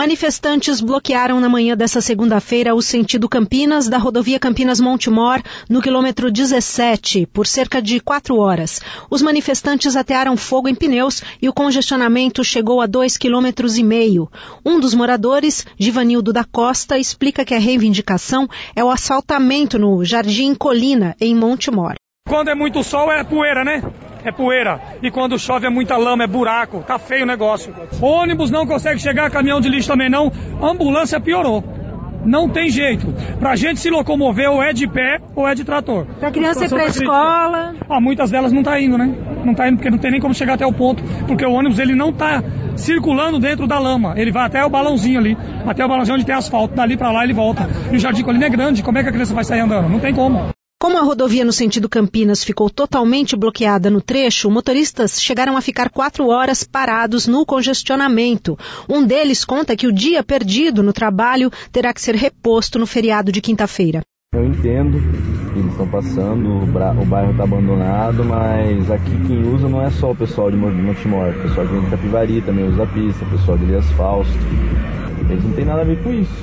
Manifestantes bloquearam na manhã desta segunda-feira o sentido Campinas da rodovia Campinas-Montemor, no quilômetro 17, por cerca de 4 horas. Os manifestantes atearam fogo em pneus e o congestionamento chegou a 2,5 km. Um dos moradores, Givanildo da Costa, explica que a reivindicação é o asfaltamento no Jardim Colina, em Montemor. Quando é muito sol é poeira, né? É poeira. E quando chove é muita lama, é buraco. Tá feio o negócio. Ônibus não consegue chegar, caminhão de lixo também não. A ambulância piorou. Não tem jeito. Pra gente se locomover ou é de pé ou é de trator. Pra criança ir pra escola... muitas delas não tá indo, né? Não tá indo porque não tem nem como chegar até o ponto. Porque o ônibus ele não tá circulando dentro da lama. Ele vai até o balãozinho ali. Até o balãozinho onde tem asfalto. Dali pra lá ele volta. E o Jardim Colina é grande. Como é que a criança vai sair andando? Não tem como. Como a rodovia no sentido Campinas ficou totalmente bloqueada no trecho, motoristas chegaram a ficar 4 horas parados no congestionamento. Um deles conta que o dia perdido no trabalho terá que ser reposto no feriado de quinta-feira. Eu entendo que eles estão passando, o bairro está abandonado, mas aqui quem usa não é só o pessoal de Montemor, o pessoal de Capivari também usa a pista, o pessoal de Elias Fausto. Eles não têm nada a ver com isso.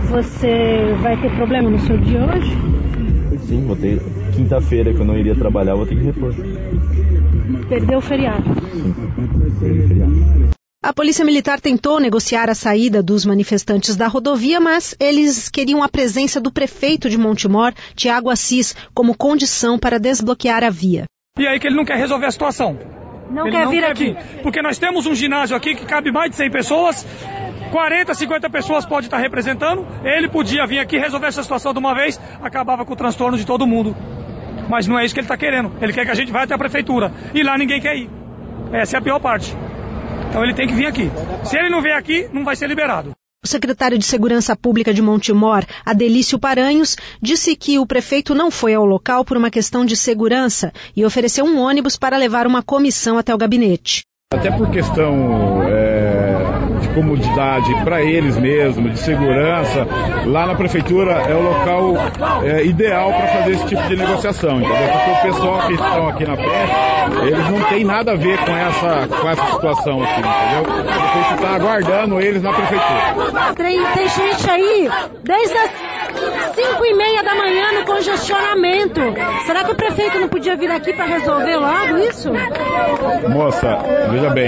Você vai ter problema no seu dia hoje? Sim, vou ter quinta-feira que eu não iria trabalhar, vou ter que repor. Perdeu o feriado? Sim, perdeu o feriado. A Polícia Militar tentou negociar a saída dos manifestantes da rodovia, mas eles queriam a presença do prefeito de Montemor, Tiago Assis, como condição para desbloquear a via. E aí que ele não quer resolver a situação. Ele não quer vir. Porque nós temos um ginásio aqui que cabe mais de 100 pessoas, 40, 50 pessoas pode estar representando. Ele podia vir aqui resolver essa situação de uma vez, acabava com o transtorno de todo mundo. Mas não é isso que ele está querendo. Ele quer que a gente vá até a prefeitura. E lá ninguém quer ir. Essa é a pior parte. Então ele tem que vir aqui. Se ele não vier aqui, não vai ser liberado. O secretário de Segurança Pública de Montemor, Adelício Paranhos, disse que o prefeito não foi ao local por uma questão de segurança e ofereceu um ônibus para levar uma comissão até o gabinete. Até por questão de comodidade para eles mesmos, de segurança, lá na prefeitura é o local ideal para fazer esse tipo de negociação, entendeu? Porque o pessoal que estão aqui na frente, eles não tem nada a ver com essa situação aqui, entendeu? A prefeitura está aguardando eles na prefeitura. Tem gente aí desde as 5h30 da manhã no congestionamento. Será que o prefeito não podia vir aqui para resolver logo isso? Moça, veja bem,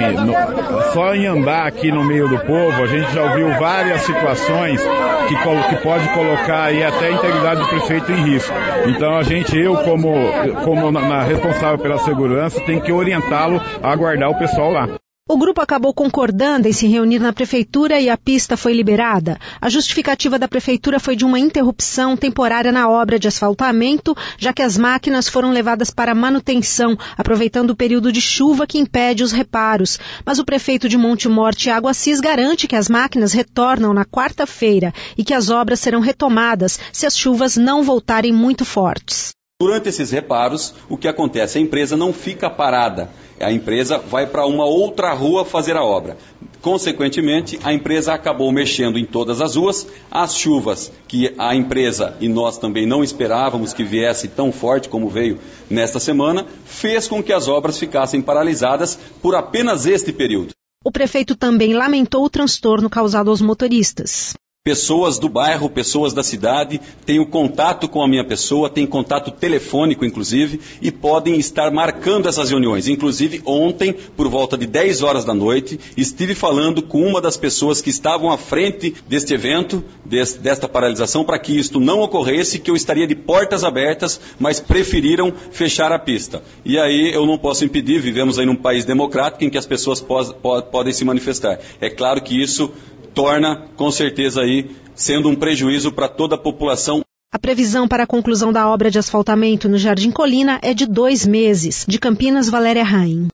só em andar aqui no meio do povo, a gente já ouviu várias situações que pode colocar aí até a integridade do prefeito em risco. Então eu como na responsável pela segurança, tem que orientá-lo a aguardar o pessoal lá. O grupo acabou concordando em se reunir na prefeitura e a pista foi liberada. A justificativa da prefeitura foi de uma interrupção temporária na obra de asfaltamento, já que as máquinas foram levadas para manutenção, aproveitando o período de chuva que impede os reparos. Mas o prefeito de Montemor, Tiago Assis, garante que as máquinas retornam na quarta-feira e que as obras serão retomadas se as chuvas não voltarem muito fortes. Durante esses reparos, o que acontece? A empresa não fica parada. A empresa vai para uma outra rua fazer a obra. Consequentemente, a empresa acabou mexendo em todas as ruas. As chuvas que a empresa e nós também não esperávamos que viesse tão forte como veio nesta semana, fez com que as obras ficassem paralisadas por apenas este período. O prefeito também lamentou o transtorno causado aos motoristas. Pessoas do bairro, pessoas da cidade, têm o contato com a minha pessoa, têm contato telefônico, inclusive, e podem estar marcando essas reuniões. Inclusive, ontem, por volta de 10 horas da noite, estive falando com uma das pessoas que estavam à frente deste evento, desta paralisação, para que isto não ocorresse, que eu estaria de portas abertas, mas preferiram fechar a pista. E aí eu não posso impedir, vivemos aí num país democrático em que as pessoas podem se manifestar. É claro que isso torna, com certeza, aí, sendo um prejuízo para toda a população. A previsão para a conclusão da obra de asfaltamento no Jardim Colina é de 2 meses. De Campinas, Valéria Raim.